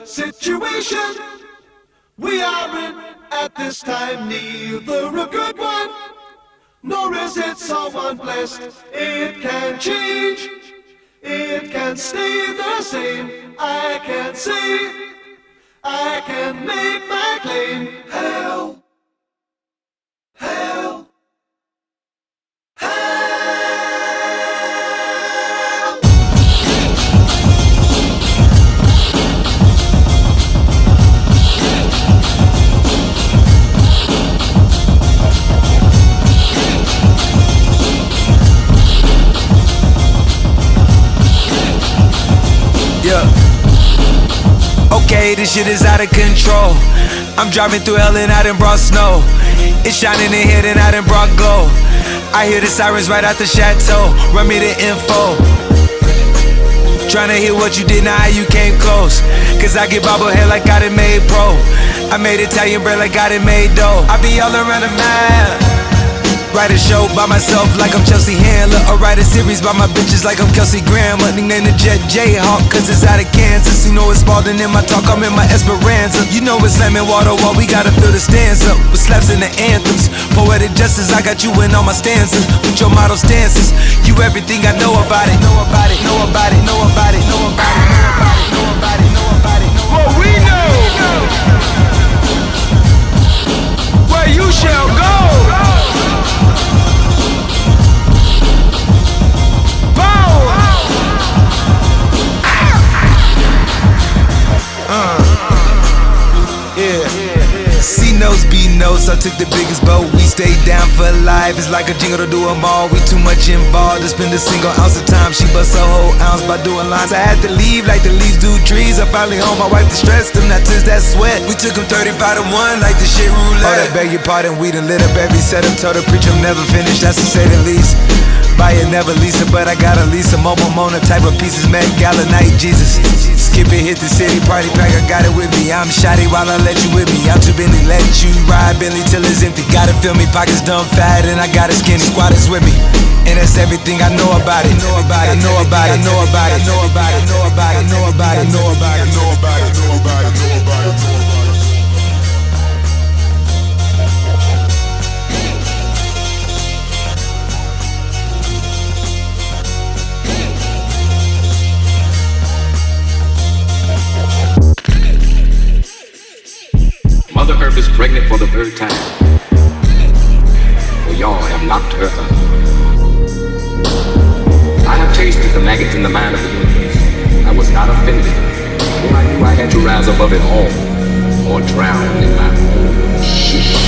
situation we are in at this time, neither a good one, nor is it someone blessed. It can change, it can stay the same. I can say, I can make my claim. Hell, hell, hell. Yeah. Okay, this shit is out of control. I'm driving through hell and I done brought snow. It's shining in here and I done brought glow. I hear the sirens right out the chateau. Run me the info. Tryna hear what you did, now how you came close. Cause I get bobblehead like I done made pro. I made Italian bread like I done made dough. I be all around the map. Write a show by myself like I'm Chelsea Handler, or write a series by my bitches like I'm Kelsey Grammer. Nickname the Jet Jayhawk cause it's out of Kansas. You know it's Spalding in my talk, I'm in my Esperanza. You know it's slamming water while we gotta fill the stanza with slaps in the anthems. Poetic justice, I got you in all my stanzas with your model stances. You everything I know about it. Know about it, know about it, know about it, know about it, know about it, know about it, know about it, know about it. What we know, where you shall go. C-Notes, B-Notes, I took the biggest boat. We stayed down for life. It's like a jingle to do them all. We too much involved to spend a single ounce of time. She bust a whole ounce by doing lines. I had to leave like the leaves do trees. I'm finally home, my wife distressed them, not since that sweat. We took them 35 to 1 like the shit roulette. Oh, that beg your pardon, we done lit up every setup. Told the preacher I'm never finished, that's to say the least. Buy it, never lease it, but I got a lease. A mobile Mona type of pieces, Met Gala night, Jesus. Skip it, hit the city, party pack, I got it with me. I'm shoddy while I let you with me. I'm too Bentley, let you ride Bentley till it's empty. Gotta feel me, pockets dumb fat, and I got a skinny squad is with me. And that's everything I know about it. Know about it, know about it, know about it, know about it, know about it, know about it, know about it, know about it, know about it, know about it, know about it. Mother Earth is pregnant for the third time. For y'all have knocked her up. I have tasted the maggots in the mind of the universe. I was not offended, for I knew I had to rise above it all, or drown in my own shit.